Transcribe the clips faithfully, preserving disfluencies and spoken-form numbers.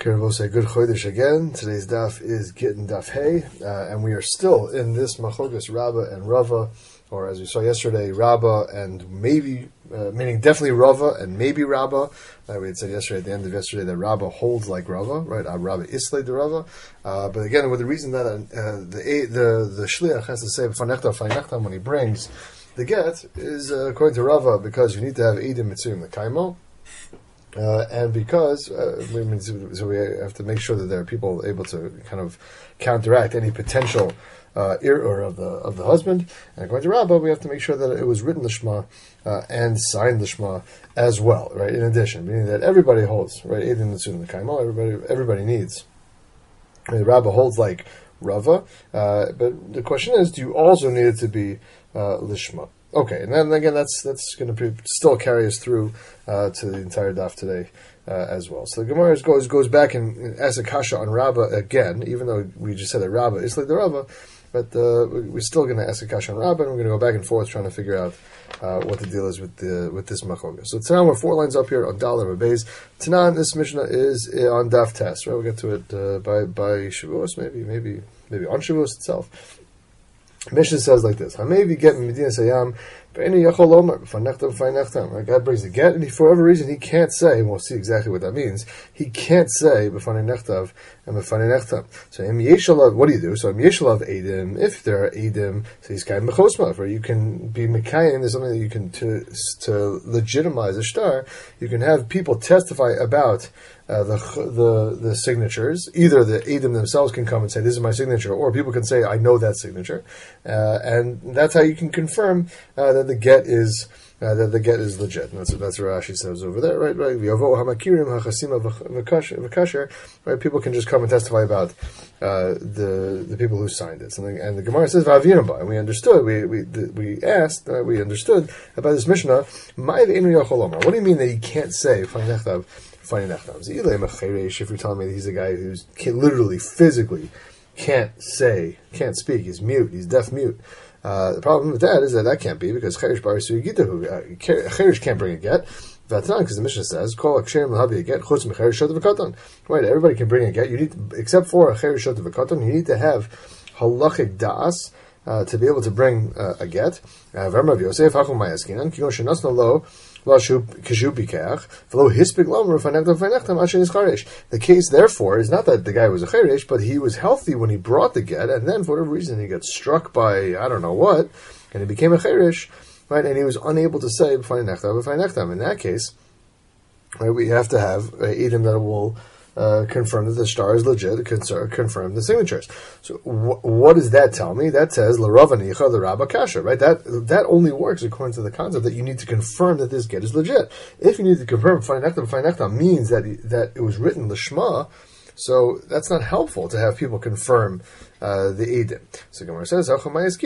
Kirvose, good chodesh again. Today's daf is Gittin Daf Hey, uh, and we are still in this Machogas Rabbah and Rava, or as we saw yesterday, Rabbah and maybe, uh, meaning definitely Rava and maybe Rabbah. Uh, we had said yesterday, at the end of yesterday, that Rabbah holds like Rava, right? Uh, Rabbah Islay de Rava. Uh, but again, with the reason that uh, the the the Shliach has to say Fanechta Fanechta when he brings the get is uh, according to Rava, because you need to have Eidim Mitzuyim the Kaimo. Uh, and because uh, we, mean, so we have to make sure that there are people able to kind of counteract any potential uh, error of the of the husband. And according to Rabbah, we have to make sure that it was written l'shma uh, and signed l'shma as well, right? In addition, meaning that everybody holds, right? Eidim Mitzuyim the Kaimo, everybody everybody needs. And Rabbah holds like Rava, uh, but the question is, do you also need it to be uh, l'shma? Okay, and then again, that's that's going to still carry us through uh, to the entire daf today uh, as well. So the Gemara goes goes back and asks a kasha on Rabbah again, even though we just said that Rabbah is like the Rabbah, but uh, we're still going to ask a kasha on Rabbah, and we're going to go back and forth trying to figure out uh, what the deal is with the with this machoga. So Tanan, we're four lines up here on Dal and Beis. Tanan, this Mishnah is on daf test, right? We'll get to it uh, by by Shavuos, maybe maybe maybe on Shavuos itself. Mishnah says like this: Hamevi get Medina Sayam, God brings the get, and he, for whatever reason he can't say, and we'll see exactly what that means. He can't say b'fanei nechtav and b'fanei nechtam. So im yeshalav, what do you do? So im yeshalav edim, if there are edim, so he's kind of mechosma, or you can be mekayim. There's something that you can to to legitimize a shtar. You can have people testify about Uh, the the the signatures. Either the Edom themselves can come and say, "This is my signature," or people can say, "I know that signature," uh, and that's how you can confirm uh, that the get is uh, that the get is legit. And that's that's what Rashi says over there, right? Right. Right. People can just come and testify about uh, the the people who signed it. And the, and the Gemara says, and we understood. We we we asked. Uh, we understood about this Mishnah. What do you mean that he can't say? If you're telling me that he's a guy who's can, literally, physically can't say, can't speak, he's mute, he's deaf mute. Uh, the problem with that is that that can't be, because Cherish Bar Sugitahu, Cherish can't bring a get. Because the Mishnah says, "Call a ksherim l'havi a get chutz mecherish shot of a katan." Right, everybody can bring a get. You need, to, except for a cherish shot of a katan, you need to have halachic das uh, to be able to bring uh, a get. Verma v'Yosef hachum mayaskinan kino shenasna lo. The case, therefore, is not that the guy was a cheresh, but he was healthy when he brought the get, and then for whatever reason he got struck by I don't know what, and he became a cheresh, right? And he was unable to say b'fanei nechtam, b'fanei nechtam. In that case, right, we have to have a idim that will Uh, confirm that the star is legit, confirm the signatures. So, wh- what does that tell me? That says l'rava nicha l'rabba kasha, right? That that only works according to the concept that you need to confirm that this get is legit. If you need to confirm fanekta fanekta means that that it was written l'shma, so that's not helpful to have people confirm uh, the edim. So Gemara says, so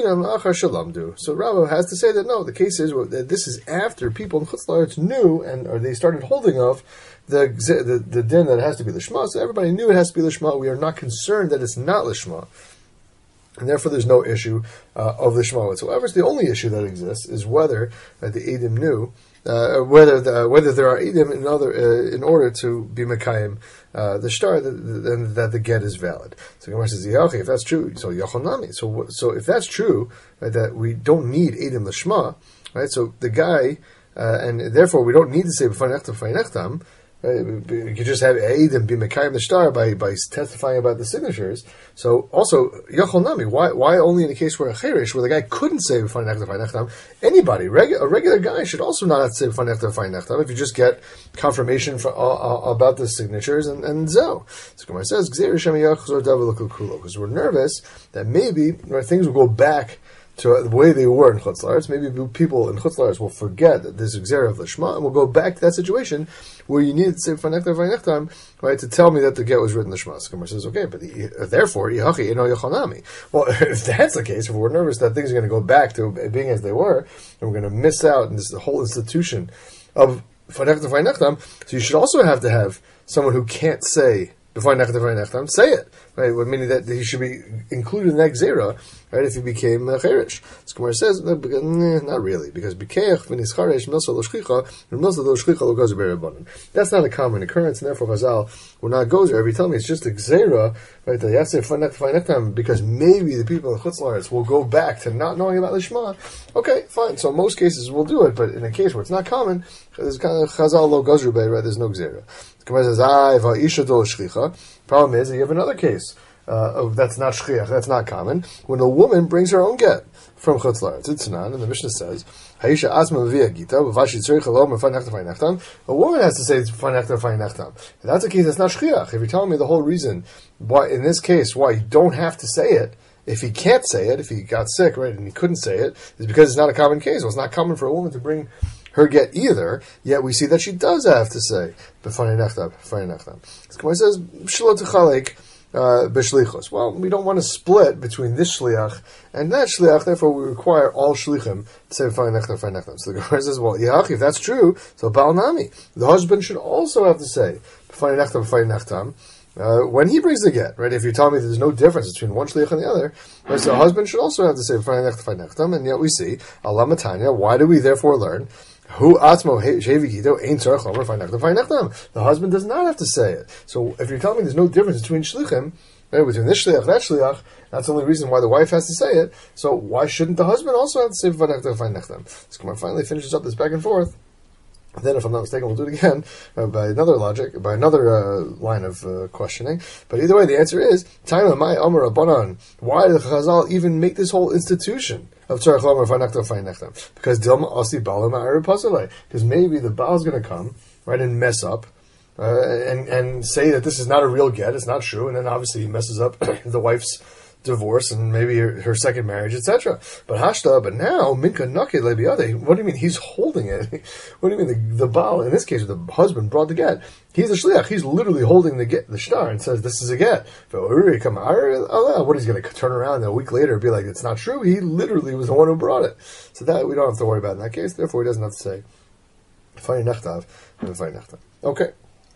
Rava has to say that no, the case is that this is after people in Chutz La'aretz knew and or they started holding of the the, the din that it has to be l'shma. So everybody knew it has to be l'shma. We are not concerned that it's not l'shma, and therefore there's no issue uh, of l'shma whatsoever. So the only issue that exists is whether uh, the edim knew. Uh, whether the, whether there are edim in other uh, in order to be mekayim uh, the shtar, then that the get is valid. So Gemara says, yeah, okay, if that's true, so yachonami. So so if that's true, right, that we don't need edim l'shma, right? So the guy, uh, and therefore we don't need to say b'fanei nechtam b'fanei nechtam. You could just have Eidim be Mekayim the star by, by testifying about the signatures. So also Yachol Nami, why why only in a case where a Cherish, where the guy couldn't say B'fanei nechtam b'fanei nechtam, anybody, regu- a regular guy should also not have to say B'fanei nechtam b'fanei nechtam if you just get confirmation for, uh, uh, about the signatures and, and zo. So Gemara says, because we're nervous that maybe right, things will go back to the way they were in Chutz La'aretz. Maybe people in Chutz La'aretz will forget that there's Gzera of Lishma, and we'll go back to that situation where you need to say Fanekta Fanektam, right, to tell me that the get was written Lishma. So Gemara says, okay, but the, therefore, Yihachi Eno Yachanami. Well, if that's the case, if we're nervous that things are going to go back to being as they were, and we're going to miss out in this the whole institution of Fanekta Fanektam, so you should also have to have someone who can't say before nechtam, before nechtam, say it. Right? Meaning that he should be included in that gzera, right, if he became uh, cherish. So Gemara says, nah, not really, because bikeach v'nis charesh milsa lo shchicha, and milsa lo shchicha lo gozer b'rabbanan. That's not a common occurrence, and therefore Chazal will not gozer. If you tell me it's just a gzera, right, that you have to say before nechtam, because maybe the people in Chutz La'aretz will go back to not knowing about Lishma. Okay, fine. So in most cases we'll do it, but in a case where it's not common, there's kind of Chazal lo gozer bei, right? There's no gzera. The Gemara says, "Ah, va'isha do shchicha." Problem is that you have another case uh, of that's not shchiach, that's not common. When a woman brings her own get from Chutz La'aretz, it's not, and the Mishnah says, "Haisha asma v'via gita v'vashi tzurich alom and fa'nechtam fa'nechtam." A woman has to say fa'nechtam fa'nechtam. That's a case that's not shchiach. If you're telling me the whole reason why, in this case, why you don't have to say it, if he can't say it, if he got sick, right, and he couldn't say it, is because it's not a common case. Well, it's not common for a woman to bring her get either, yet we see that she does have to say b'fanei nechtam, b'fanei nechtam. The Gemara says shelo techalek b'shlichos. Well, we don't want to split between this shliach and that shliach. Therefore, we require all shlichim to say b'fanei nechtam, b'fanei nechtam. So the Gemara says, well, yach, if that's true, so ba'al nami, the husband should also have to say b'fanei nechtam, b'fanei nechtam. Uh, when he brings the get, right? If you tell me there's no difference between one shliach and the other, right, so the husband should also have to say b'fanei nechtam, b'fanei nechtam. And yet we see Allah matanya. Why do we therefore learn? Who atzmo shevikito ain't tzarich lomer fa'nechtam fa'nechtam. The husband does not have to say it. So if you're telling me there's no difference between shlichim, right, between this shliach and that shliach, that's the only reason why the wife has to say it. So why shouldn't the husband also have to say fa'nechtam fa'nechtam? So Gemara finally finishes up this back and forth. And then, if I'm not mistaken, we'll do it again uh, by another logic, by another uh, line of uh, questioning. But either way, the answer is Taima Mai Amar Rabbanan. Why did Chazal even make this whole institution of tzarich lomer fa'nechtam fa'nechtam? Because Dilma Asi Bala Ma'ariv Pasalei. Because maybe the Baal's going to come right and mess up uh, and and say that this is not a real get, it's not true, and then obviously he messes up the wife's divorce and maybe her, her second marriage, et cetera. But hashta, but now minka naked lebiade. What do you mean he's holding it? What do you mean the, the baal? In this case, the husband brought the get. He's a shliach. He's literally holding the get, the shtar, and says this is a get. What he's going to turn around a week later and be like it's not true? He literally was the one who brought it. So that we don't have to worry about in that case. Therefore, he doesn't have to say fa'nei nechtam and fa'nei nechtam. Okay.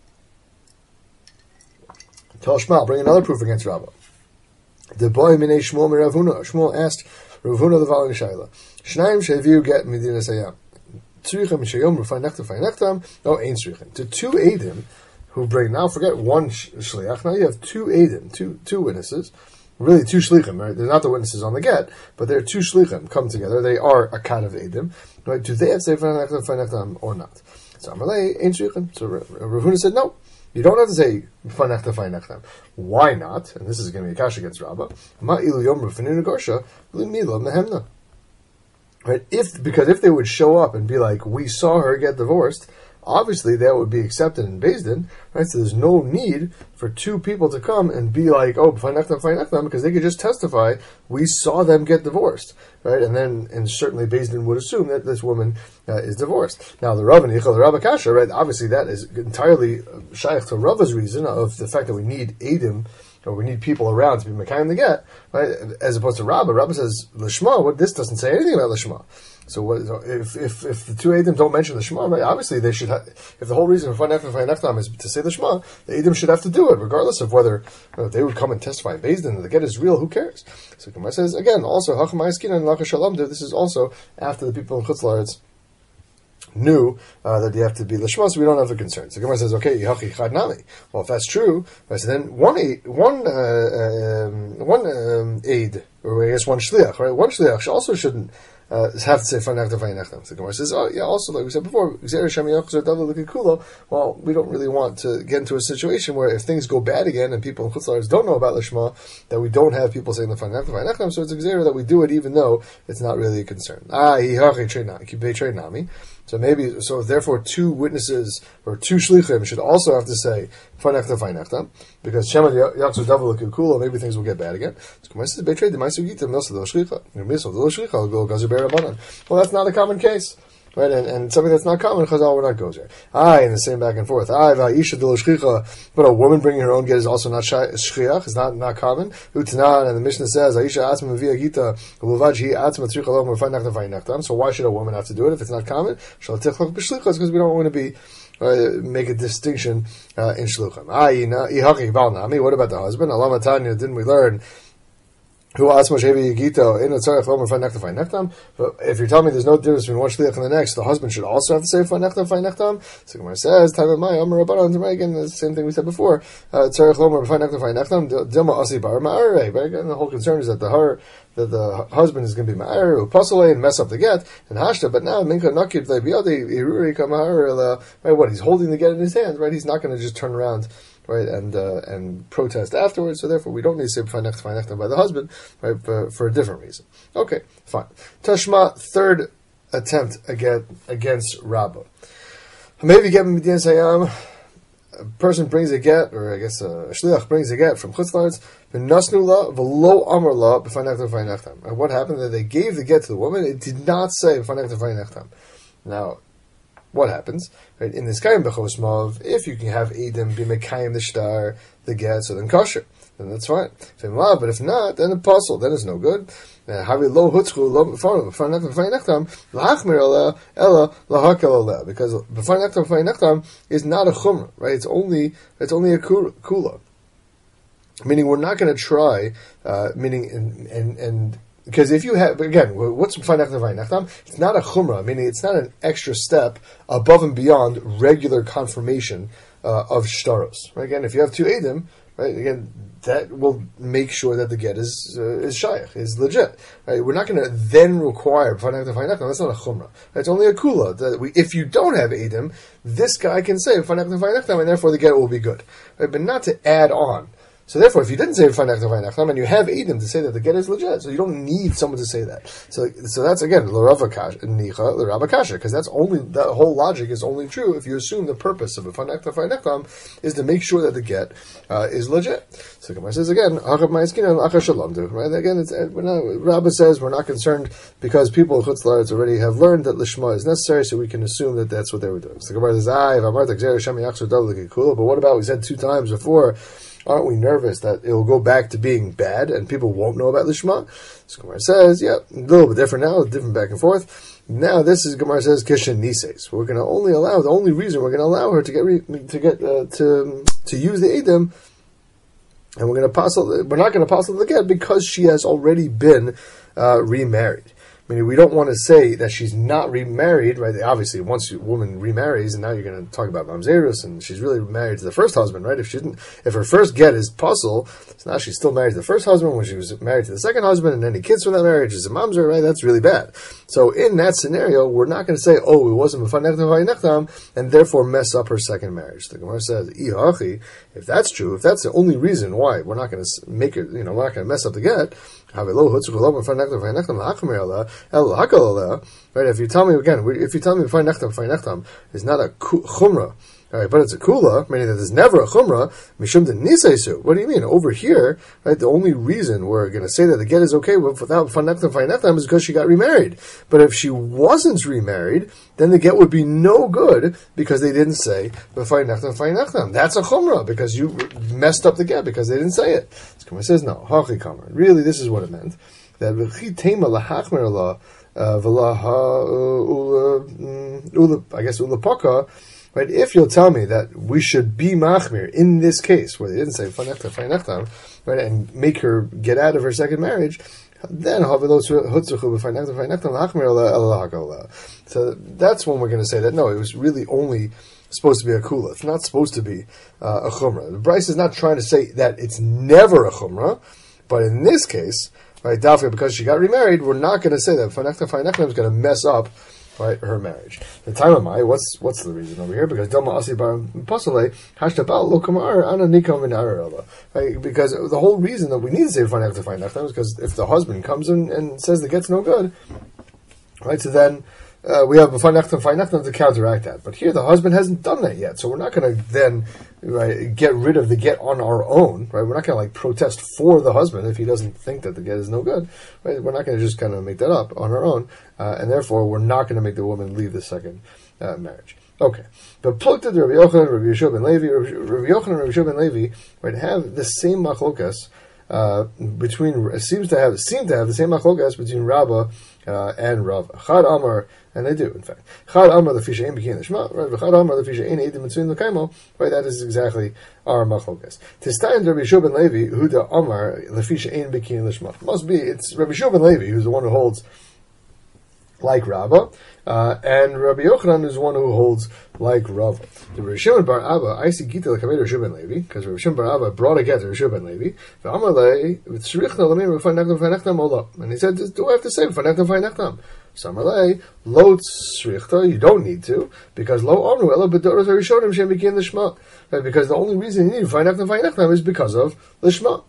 Tell Shmuel, bring another proof against Rabbah. The boy minei Shmuel mi Rav Huna. Shmuel asked Rav Huna the following shaila: Shnaim sheviu get medinas hayam. Tzrichim sheyom fa'nei nechtam fa'nei nechtam. No, ain't tzrichim. To two edim who bring, now forget one shliach. Now you have two edim, two two witnesses. Really, two shlichim. Right? They're not the witnesses on the get, but they're two shlichim come together. They are a kind of edim. Right? Do they have to say fa'nei nechtam fa'nei nechtam or not? So Amalei ain't tzrichim. So Rav Huna said no. You don't have to say fa'nechtam fa'nechtam. Why not? And this is going to be a kash against Rabbah. Ma'ilu yomru f'ninu gorsha l'mila mehemna. Right? If because if they would show up and be like, we saw her get divorced, obviously that would be accepted in Beis Din, right? So there's no need for two people to come and be like, oh, fa'nechtam fa'nechtam, because they could just testify, we saw them get divorced, right? And then, and certainly Beis Din would assume that this woman uh, is divorced. Now the Rav and Yichel, the Rabbah Kasha, right? Obviously that is entirely shaykh to Rava's reason of the fact that we need edim, or we need people around to be mekayim the get, right? As opposed to Rabbah. Rabbah says Lishma. What this doesn't say anything about Lishma. So what, if if if the two edim don't mention the Shema, right, obviously they should. have, if the whole reason for fa'nechtam fa'nechtam is to say the Shema, the edim should have to do it, regardless of whether you know, they would come and testify in Beis Din and the get is real. Who cares? So Gemara says again, also hachamay and lacha shalom. This is also after the people in Chutz La'aretz knew uh, that you have to be lishma, so we don't have the concerns. The Gemara says, okay, yihachi chad nami. Well, if that's true, right, so then one aid, one uh, um, one um, aid, or I guess one shliach, right? One shliach also shouldn't uh, have to say fa'nechtam fa'nechtam. So the Gemara says, oh yeah, also like we said before, well, we don't really want to get into a situation where if things go bad again and people in Chutz La'aretz don't know about lishma, that we don't have people saying the fa'nechtam fa'nechtam. So it's a gzera that we do it even though it's not really a concern. Ah, yihachi trei nami. So maybe, so therefore, two witnesses or two shlichim should also have to say fa'nechtam fa'nechtam, because Shema Yatsu Davu L'Kukula, maybe things will get bad again. So says Betrei D'Maisu Gita Milsa Lo Shlicha, Milsa Lo Shlicha Lo Gazer Berabanan. Well, that's not a common case. Right, and, and something that's not common, Chazal would not go there. I, in the same back and forth. I, va'isha de lo shchicha, but a woman bringing her own get is also not shchiach, it's not, not common. Utanan, and the Mishnah says, Aisha atzma via gita, uvad hi atzma tzricha lo fa'nechtam fa'nechtam. So why should a woman have to do it if it's not common? Shal tichlach b'shlichas, because we don't want to be uh, make a distinction uh, in shluchim. What about the husband? Alama Tanya, didn't we learn? Who asked Moshe Yigito in a tzarech lomer fa'nechtam fa'nechtam? But if you're telling me there's no difference between one shliach and the next, the husband should also have to say fa'nechtam fa'nechtam. So Gemara says, "Time of my Amar Rabbanan." Again, the same thing we said before. Tzarech lomer fa'nechtam fa'nechtam. Dilma asi bar ma'arei. But again, the whole concern is that the her that the husband is going to be ma'ar who puzzle and mess up the get and hashta. But now minka nakid le'biyadi iruri kamahar. Right, what he's holding the get in his hand. Right, he's not going to just turn around. Right, and uh, and protest afterwards. So therefore, we don't need to say fa'nechtam fa'nechtam by the husband, right, for, for a different reason. Okay, fine. Tashma, third attempt again against Rabbah. Maybe get midyan sayam. A person brings a get, or I guess a shliach brings a get from chutz la'aretz. V'nasnu la v'lo amar la b'fa'nechtam fa'nechtam. And what happened? That they gave the get to the woman. It did not say b'fa'nechtam fa'nechtam. Now, what happens? Right, in this Kayim Bechosmav, if you can have Edom be Mekayim the Shtar, the get, so then kosher. Then that's fine. But if not, then apostle, then it's no good. Havi lo hutzchu lo b'farnechtam b'farnechtam la'achmir ela ela lahakel ela, because b'farnechtam b'farnechtam is not a chumrah, right? It's only it's only a kula. Meaning we're not going to try, uh, meaning and and and. Because if you have, again, what's fa'nechtam fa'nechtam? It's not a chumrah, meaning it's not an extra step above and beyond regular confirmation uh, of shtaros. Right? Again, if you have two edim, right? Again, that will make sure that the get is uh, is shaykh, is legit. Right? We're not going to then require fa'nechtam fa'nechtam. That's not a chumrah. It's only a kula. That we, if you don't have edim, this guy can say fa'nechtam fa'nechtam, and therefore the get will be good. Right? But not to add on. So therefore, if you didn't say fa'nechtam fa'nechtam, and you have Edom to say that the get is legit, so you don't need someone to say that. So, so that's again l'Rava nicha l'Rabba kasha, because that's only that whole logic is only true if you assume the purpose of a fa'nechtam fa'nechtam is to make sure that the get uh, is legit. So Gemara says again, right? Again, it's we're not, Rabba says we're not concerned because people of chutz la'aretz already have learned that lishma is necessary, so we can assume that that's what they were doing. So Gemara says, but what about we said two times before? Aren't we nervous that it will go back to being bad and people won't know about Lishma? So Gemara says, yeah, a little bit different now, different back and forth. Now this is Gemara says Kishan Nises. We're going to only allow the only reason we're going to allow her to get re, to get uh, to to use the Edom, and we're going to apostle. We're not going to apostle the get because she has already been uh, remarried. I mean, we don't want to say that she's not remarried, right? Obviously, once a woman remarries, and now you're going to talk about mamzerus, and she's really married to the first husband, right? If she didn't, if her first get is puzzle, so now she's still married to the first husband when she was married to the second husband, and any kids from that marriage is a mamzer, right? That's really bad. So in that scenario, we're not going to say, oh, it wasn't b'fanechtam v'aynechtam, and therefore mess up her second marriage. The Gemara says, ihachi, if that's true, if that's the only reason why we're not going to make it, you know, we're not going to mess up the get, right? If you tell me again, if you tell me fa'nechtam fa'nechtam is not a chumrah, all right, but it's a kula, meaning that there's never a chumrah. Mishum de niseisu. What do you mean? Over here, right? The only reason we're going to say that the get is okay without fa'nechtam fa'nechtam is because she got remarried. But if she wasn't remarried, then the get would be no good because they didn't say fa'nechtam fa'nechtam. That's a chumrah because you messed up the get because they didn't say it. So it says no. Hachi kamar. Really, this is what it meant. That v'chi tema lahachmer Allah v'laha ula. I guess ula paka. Right, if you'll tell me that we should be machmir in this case, where they didn't say fa'nechtam fa'nechtam, right, and make her get out of her second marriage, then so that's when we're going to say that no, it was really only supposed to be a kula. It's not supposed to be uh, a chumrah. The Bryce is not trying to say that it's never a chumrah, but in this case, right, Dafka, because she got remarried, we're not going to say that fa'nechtam fa'nechtam is going to mess up, right, her marriage. The time of my, what's what's the reason over here? Because Dilma Asi Bar Pasale Hashtabal Lo Kamar Ana Nikam in Arela. Right? Because the whole reason that we need to say fa'nechtam fa'nechtam is because if the husband comes in and says the get's no good, right, so then uh, we have fa'nechtam fa'nechtam to counteract that. But here the husband hasn't done that yet, so we're not going to then right, get rid of the get on our own. Right, we're not going to like protest for the husband if he doesn't think that the get is no good. Right, we're not going to just kind of make that up on our own, uh, and therefore we're not going to make the woman leave the second uh, marriage. Okay, but Plukta Rabbi Yochanan, Rabbi Yeshua ben Levi, Rabbi Yochanan and Rabbi Yeshua ben Levi, right, have the same machlokas uh, between seems to have seem to have the same machlokas between Rabba uh, and Rav. Chad Amar, and they do in fact. Chad Amar lefisha ein b'kiyin l'shma, right? Chad Amar lefisha ein edim mitzvin l'kaimo, right? That is exactly our machlokas. Tistayin Rabbi Yehoshua ben Levi huda Amar lefisha ein b'kiyin l'shma. Must be it's Rabbi Yehoshua ben Levi who's the one who holds like Rabba, uh, and Rabbi Yochanan is one who holds like Rava. The Rabbi Shimon bar Abba, I see Gita l'kamei Rabbi Shimon ben Levi, because Rabbi Shimon bar Abba brought a get to Rabbi Shimon ben Levi. V'amalei v'tzrichna l'meim v'fanechtam v'fanechtam ola. And he said, do I have to say v'fanechtam v'fanechtam? Samalei lo tzrichta, you don't need to, because lo amru ela b'doros harishonim shem b'kiyin l'shma. Because the only reason you need v'fanechtam v'fanechtam is because of l'shma.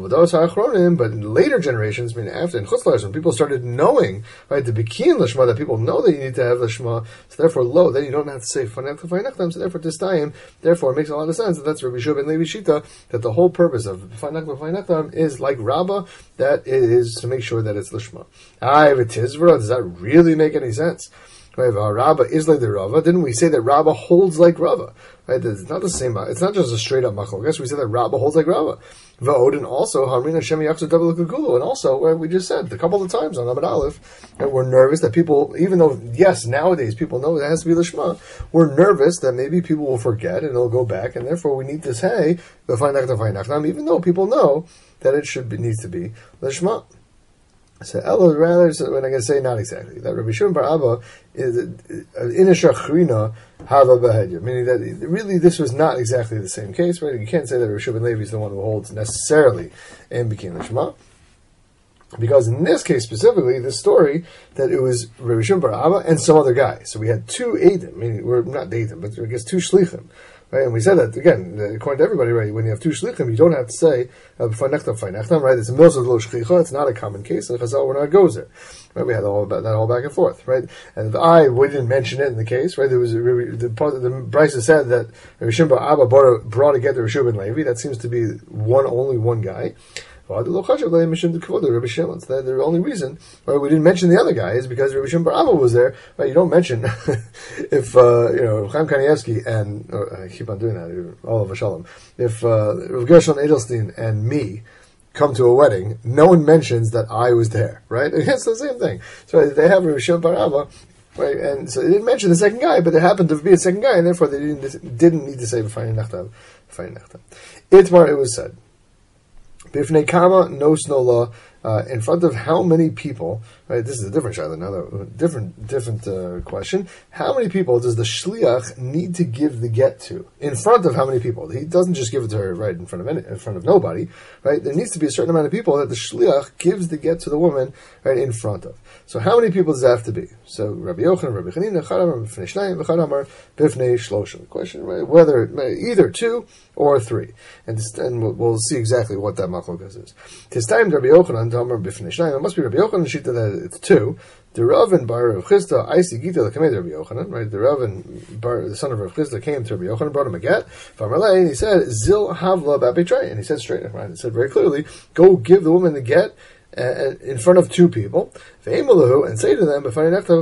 But in later generations, I mean after in Chutzlars, when people started knowing, right, the Bikin Lashma, that people know that you need to have Lashma, so therefore lo, then you don't have to say Fanechtam Fanechtam, so therefore this time, therefore it makes a lot of sense that that's Rabbi Yehoshua ben Levi Shita, that the whole purpose of Fanechtam Fanechtam is like Rabbah, that it is to make sure that it's Lashma. Ah, if it is, does that really make any sense? Right, Rabbah is like the Rava. Didn't we say that Rabbah holds like Rava? Right, it's not the same. It's not just a straight up machlokas. Guess we said that Rabbah holds like Rava. Va'odin also Hamrin Hashem Yaksu Double Kugulu, and also where we just said a couple of times on Amud Aleph, and we're nervous that people, even though yes, nowadays people know it has to be Lishma, we're nervous that maybe people will forget and it'll go back, and therefore we need to say the Fainachtam Fainachtam, even though people know that it should be needs to be Lishma. So Ella rather, so when I can say not exactly that Rabbi Shimon bar Abba is in a shachrina hava behedya, meaning that really this was not exactly the same case, right? You can't say that Rabbi Shimon ben Levi is the one who holds necessarily in Bikin Lishma, because in this case specifically, this story that it was Rabbi Shimon bar Abba and some other guy. So we had two eidim, meaning we're not eidim, but I guess two shlichim. Right, and we said that again, according to everybody, right? When you have two shlichim, you don't have to say "Fanechtam, Fanechtam," right? It's a milzah lo shlicha. It's not a common case, and Chazal we're not goes there. Right? We had all that, that whole back and forth, right? And the I we didn't mention it in the case, right? There was a, the part the Brisa said that Rabbi Shimon bar Abba brought, a, brought together Rabbi Shimon ben Levi. That seems to be one only one guy. The only reason why we didn't mention the other guy is because Rabbi Shimon bar Abba was there. Right? You don't mention if uh, you know Chaim Kanievsky and or, I keep on doing that. All of a shalom. If uh, Rav Gershon Edelstein and me come to a wedding, no one mentions that I was there. Right? It's the same thing. So they have Rabbi Shimon bar Abba. Right, and so they didn't mention the second guy, but there happened to be a second guy, and therefore they didn't didn't need to say B'fayim Nachtav. Itmar, it was said. Bifnei Kama no snola, uh, in front of how many people? Right, this is a different shayla now, different different uh, question. How many people does the shliach need to give the get to? In front of how many people? He doesn't just give it to her right in front of any, in front of nobody. Right, there needs to be a certain amount of people that the shliach gives the get to the woman right in front of. So how many people does that have to be? So Rabbi Yochanan, Rabbi Chanina, Chad Amar b'fnei shnayim, v'chad Amar b'fnei shlosha. The question, right, whether either two or three, and, and we'll, we'll see exactly what that machlokas is. Tis time Rabbi Yochanan to Amar b'fnei shnayim. It must be Rabbi Yochanan shita that it's two. The Rav and Bar Rav Chisda, I see Gita l'kamei Rabbi Yochanan. Right, the Rav and Bar, the son of Rav Chisda, came to Rabbi Yochanan, brought him a get. V'amalei, and he said, Zil havla b'apitrei, and he said straight, right, he said very clearly, go give the woman the get. Uh, in front of two people, and say to them,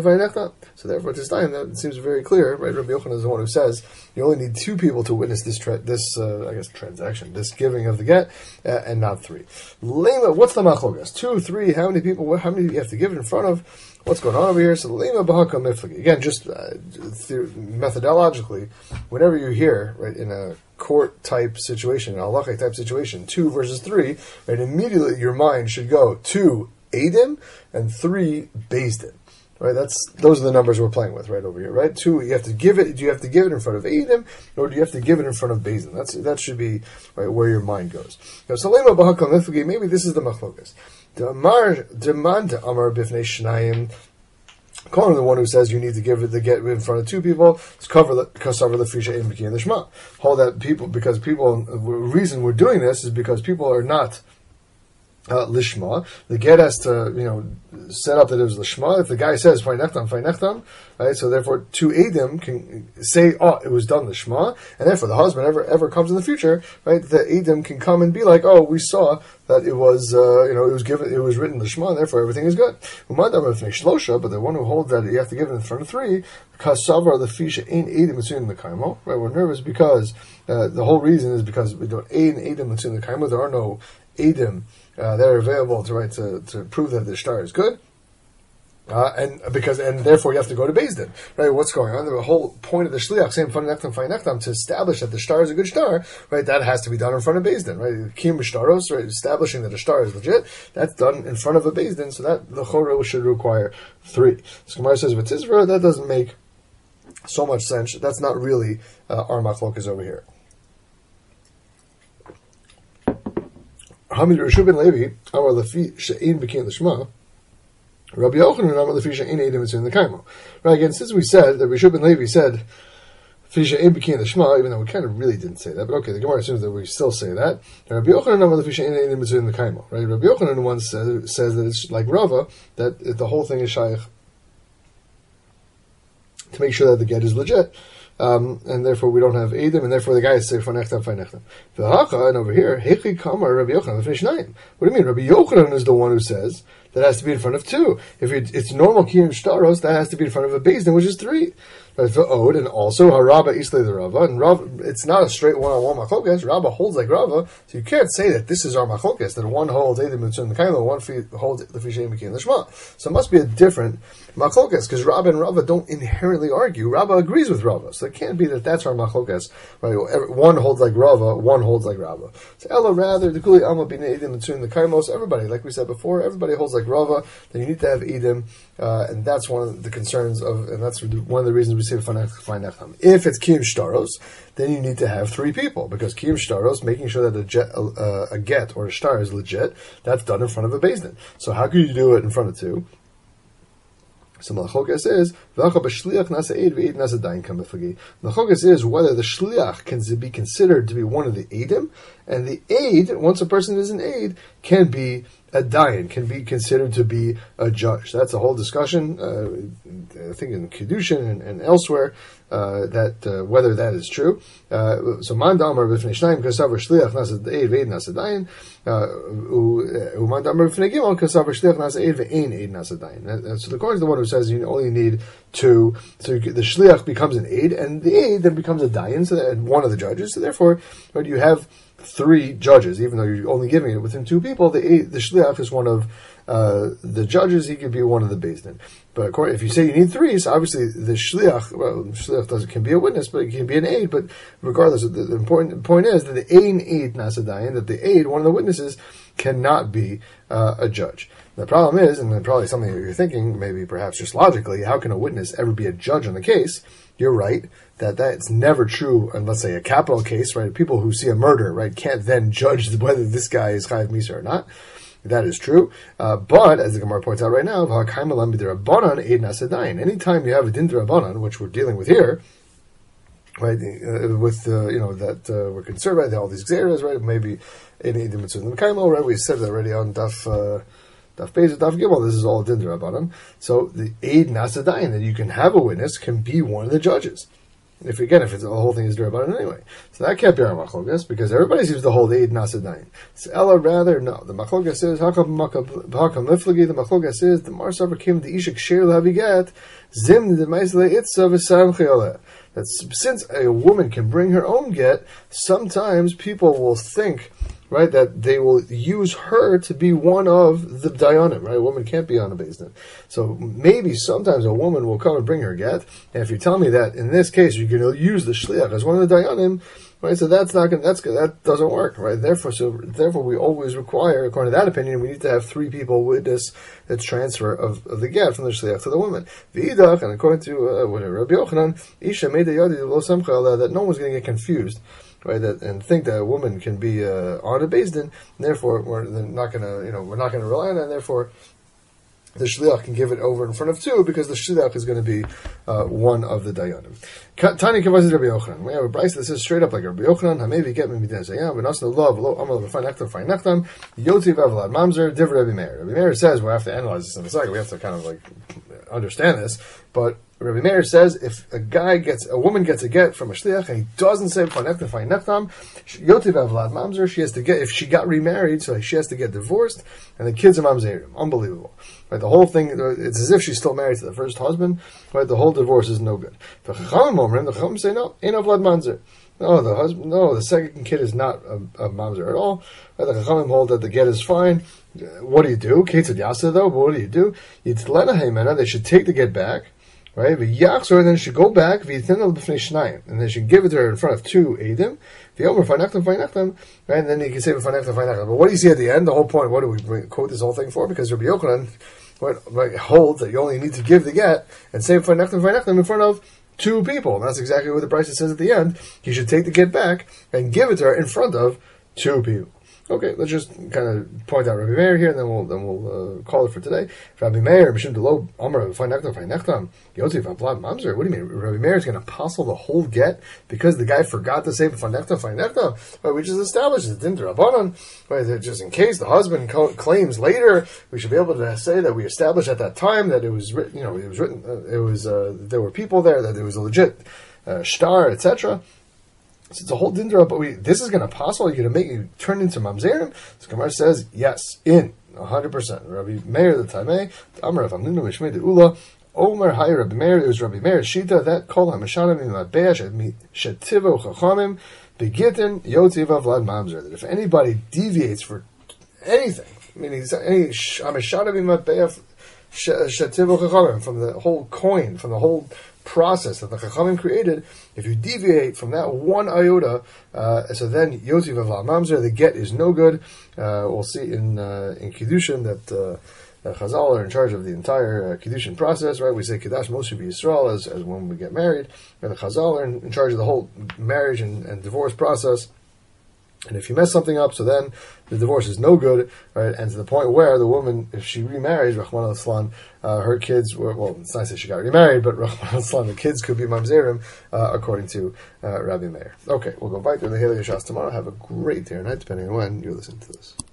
so therefore, at this time, that seems very clear, right? Rabbi Yochanan is the one who says you only need two people to witness this, tra- this uh, I guess, transaction, this giving of the get, uh, and not three. Lema, what's the machlokas? Two, three, how many people, how many do you have to give it in front of? What's going on over here? So, lema b'haka miflagi. Again, just uh, th- methodologically, whenever you hear, right, in a court type situation, an halachic type situation, two versus three, right, immediately your mind should go two Eidim and three Bezdin. Right, that's those are the numbers we're playing with right over here. Right, two. You have to give it. Do you have to give it in front of Eidim, or do you have to give it in front of Bezdin? That's that should be right where your mind goes. Now, Salema b'hakal miflagi. Maybe this is the machlokas. Demar demand amar bifnei shnayim. Calling the one who says you need to give it the get in front of two people. It's cover the kasaver the fisha in b'kiyin l'shma. Hold that people because people. The reason we're doing this is because people are not. Uh, lishma, the get has to, you know, set up that it was lishma. If the guy says fainechtam, fainechtam, right? So therefore, two edim can say, oh, it was done lishma, and therefore the husband ever ever comes in the future, right? The edim can come and be like, oh, we saw that it was, uh, you know, it was given, it was written lishma, and therefore everything is good. But the one who holds that you have to give it in front of three, kasavar the fisha ain't edim between the kaimo, right? We're nervous because uh, the whole reason is because we don't aid and edim between the kaimo. There are no edim uh, that are available to, right, to, to prove that the shtar is good. Uh, and because and therefore you have to go to Beis Din, right? What's going on? The whole point of the shliach, same fun nechtam, fine nechtam, to establish that the shtar is a good shtar, right? That has to be done in front of Beis Din, right? Kiyum shtaros, right? Establishing that a shtar is legit, that's done in front of a Beis Din, so that the chorah should require three. So Gemara says, but Tizra, that doesn't make so much sense. That's not really uh, our machlokas over here. Hamid Rishu ben Levi, our lefi she'in b'kin l'shma. Rabbi Yochanan Amar Lefisha Ein Eidim Mitzvah in the Kaimo. Right, again, since we said that Rishu ben Levi said Fisha Ein B'Kin the Shema, even though we kind of really didn't say that, but okay, the Gemara assumes that we still say that. And Rabbi Yochanan Amar Lefisha Ein Eidim Mitzvah in the Kaimo. Right, Rabbi Yochanan once says, says that it's like Rava, that the whole thing is shaykh to make sure that the get is legit. Um, and therefore we don't have Eidim, and therefore the guys say Fanechtam, Fanechtam. V'hacha, and over here, Hechi Kamar Rabbi Yochanan Lefishnayim. What do you mean? Rabbi Yochanan is the one who says that has to be in front of two. If it's normal Kiyum Shtaros, that has to be in front of a Beis Din, which is three. But for Od, and also Haraba Islay the Rava, and Rava, it's not a straight one-on-one machlokes. Rava holds like Rava, so you can't say that this is our machlokes, that one holds Eidim Mitzvah in the Kaimo, one holds Lefisha Ein B'Kin L'Shma. So it must be a different machlokes, because Rava and Rava don't inherently argue. Rava agrees with Rava, so it can't be that that's our machlokes. Right? One holds like Rava, one holds like Rava. So Ella rather the Kuli Alma B'nei Eidim Mitzvah in the Kaimos. Everybody, like we said before, everybody holds like Rava. Then you need to have Eidim, uh, and that's one of the concerns of, and that's one of the reasons we say Fanech. If it's Kiyum Shtaros, then you need to have three people, because Kiyum Shtaros, making sure that a, jet, uh, a get or a shtar is legit, that's done in front of a Beis Din. So how could you do it in front of two? So Malachokas is the Malachokas is whether the shliach can be considered to be one of the eidim, and the aid, once a person is an aid, can be a dayan, can be considered to be a judge. That's a whole discussion, uh, I think in Kedushin and, and elsewhere, uh, that uh, whether that is true. Uh, so man damar b'fnei shnayim kasav shliach nasa eid ve'eid nasa dayan, u man damar b'fnei gimel kasav shliach nasa eid ve'ein eid nasa dayan. So the Kohen is the one who says you only need two, so the shliach becomes an aid, and the aid then becomes a dayan, so that one of the judges. So therefore, right, you have three judges, even though you're only giving it within two people. The the shliach is one of uh, the judges. He could be one of the Beis Din. But according, if you say you need three, so obviously the shliach, well, the shliach doesn't can be a witness, but it can be an aid. But regardless, the, the important point is that the ein aid nasadayin, that the aid, one of the witnesses, cannot be uh, a judge. The problem is, and probably something that you're thinking, maybe perhaps just logically, how can a witness ever be a judge on the case? You're right that that's never true in, let's say, a capital case, right? People who see a murder, right, can't then judge whether this guy is chayav misa or not. That is true. Uh, but, as the Gemara points out right now, anytime you have a din d'Rabbanan, which we're dealing with here, right, uh, with, uh, you know, that uh, we're concerned about all these xeras, right, maybe any din mitzvah kaimo, right, we said it already on Daf, uh, Daf Beis, Daf Gimel, this is all din d'Rabbanan. So the aid nasadayin, that you can have a witness, can be one of the judges. If again, if it's, the whole thing is d'Rabbanan anyway, so that can't be our machlokas, because everybody seems to hold aid nasadayin. So Ella rather no. The machlokas is hakam hakam liflagi. The machlokas is the marsaver came the ishik shir lavigat zim the meisle itza v'sam chayaleh. That since a woman can bring her own get, sometimes people will think, right, that they will use her to be one of the dayanim, right? A woman can't be on a Beis Din. So maybe sometimes a woman will come and bring her get, and if you tell me that in this case you're going to use the shliach as one of the dayanim, right? So that's not going. That's that doesn't work, right? Therefore, so therefore we always require, according to that opinion, we need to have three people witness the transfer of, of the get from the shliach to the woman. V'idach, and according to uh, Rabbi Yochanan, isha made the yadi lo samcha, that no one's going to get confused, right? That, and think that a woman can be uh, on a Beis Din, and therefore we're not going to, you know, we're not going to rely on that. And therefore, the shliach can give it over in front of two, because the shliach is going to be uh, one of the dayanim. Tani kavazid Rabbi Yochanan. We have a brayso that says straight up like Rabbi Yochanan. Hamevi get me midan zayam. V'nasnu love lo amal v'fein nechtam v'fein nechtam yotiv avlad mamzer div Rabbi Meir. Rabbi Meir says we have to analyze this in a second. We have to kind of like understand this, but Rabbi Meir says if a guy gets, a woman gets a get from a shliach and he doesn't say v'fein nechtam v'fein nechtam yotiv avlad mamzer, she has to get, if she got remarried, so she has to get divorced, and the kids are mamzerim. Unbelievable. Right, the whole thing, it's as if she's still married to the first husband. Right, the whole divorce is no good. The Chachamim Omrim, the Chachamim say no, ain't avlad manzer. No, the husband. No, the second kid is not a, a mamzer at all. Right? The Chachamim hold that the get is fine. What do you do? Ketzad Yasa though. But what do you do? Yitzlena Haimena. They should take the get back, right? V'yachzor, and then she should go back. V'yitnel b'fnei shnayim, and they should give it to her in front of two edim. V'yomer faynachtem faynachtem, right? And then you can say faynachtem faynachtem. But what do you see at the end? The whole point. What do we quote this whole thing for? Because Rabbi Yochanan what, holds that you only need to give the get and say faynachtem faynachtem in front of two people. And that's exactly what the Brisa says at the end. You should take the get back and give it to her in front of two people. Okay, let's just kind of point out Rabbi Meir here, and then we'll then we'll uh, call it for today. Rabbi Meir, Mishum Delo, Amar, Fainachtam, Fainachtam, Yosef, Ablad, Mamzer. What do you mean? Rabbi Meir is going to apostle the whole get because the guy forgot to say Fainachtam, Fainachtam? Right, we just established it, didn't Rabbanon? Right, just in case the husband co- claims later, we should be able to say that we established at that time that it was written. You know, it was written. Uh, it was uh, there were people there, that it was a legit uh, shtar, et cetera. So it's a whole dindra, but we, this is going to apostle. You're going to make you turn into mamzerim. So Gemara says yes, in one hundred percent. Rabbi Meir the Taimei, Amar Rav Amnuna Mishmei de Ula, Omer Hay Rabbi Meir. It was Rabbi Meir Shita that called Hamashana Mimabeah Shetivo Chachamim Begitin Yotiva Vlad Mamzer. That if anybody deviates for anything, meaning any Hamashana Mimabeah Shetivo Chachamim, from the whole coin, from the whole process that the Chachamim created, if you deviate from that one iota, uh, so then Yotiv Vlad Mamzer, the get is no good. Uh, we'll see in uh, in Kiddushin that uh, uh, Chazal are in charge of the entire uh, Kiddushin process, right? We say Kiddush Moshe B'Yisrael as, as when we get married, and the Chazal are in, in charge of the whole marriage and, and divorce process. And if you mess something up, so then the divorce is no good, right? And to the point where the woman, if she remarries, Rahman al-Islam, uh, her kids were, well, it's nice that she got remarried, but Rahman al-Islam, the kids could be mamzerim, uh, according to uh, Rabbi Meir. Okay, we'll go back to the Halei Shas tomorrow. Have a great day or night, depending on when you're listening to this.